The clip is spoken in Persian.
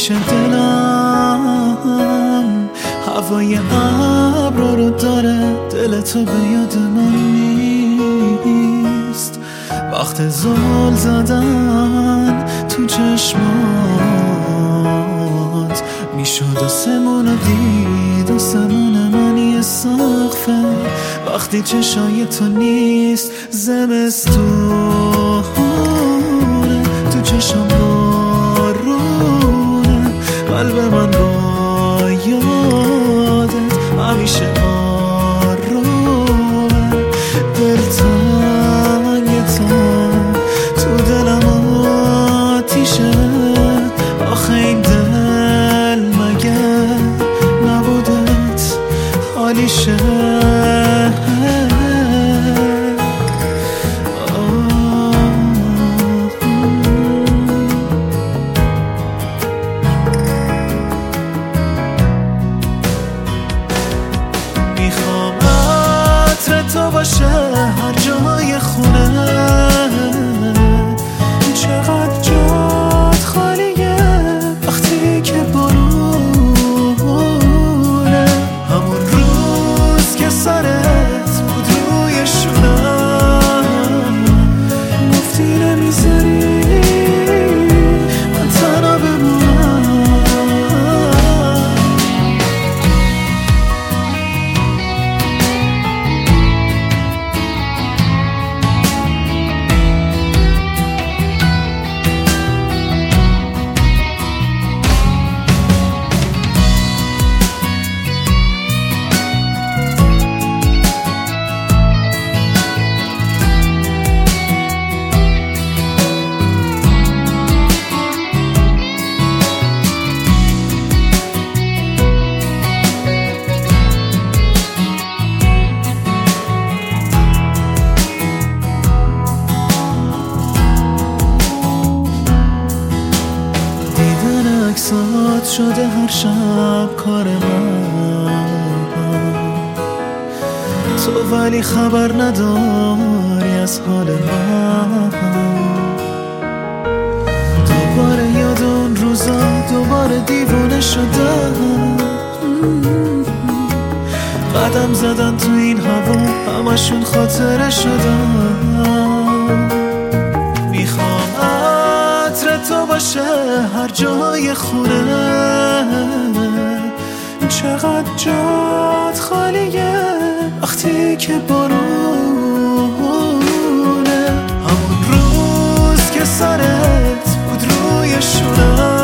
همیشه دلم هوای ابر رو داره، دل تو به یاد من نیست. وقت زل زدن تو چشمات میشد آسمون رو دید، آسمون من یه سقفه. وقتی چشای تو نیست زمستونه، تو چشم بارونه، قلب من با یادت همیشه آرومه. دلتنگتم تو دلم آتیشه، آخه این دل مگه نبودت حالیشه. میخوام عطر تو باشه هر جای خونه، چقدر جات خالیه وقتی که بارونه. همون روز که سرت بود روی شونم گفتی نمیذاری من تنها بمونم. عکسات شده هر شب کار من، تو ولی خبر نداری از حال من. دوباره یاد اون روزا، دوباره دیوونه شدم. قدم زدن تو این هوا همشون خاطره شدم. میخوام عطر تو باشه هر جای خونه، چقدر جات خالیه وقتی که بارونه. همون روز که سرت بود روی شونم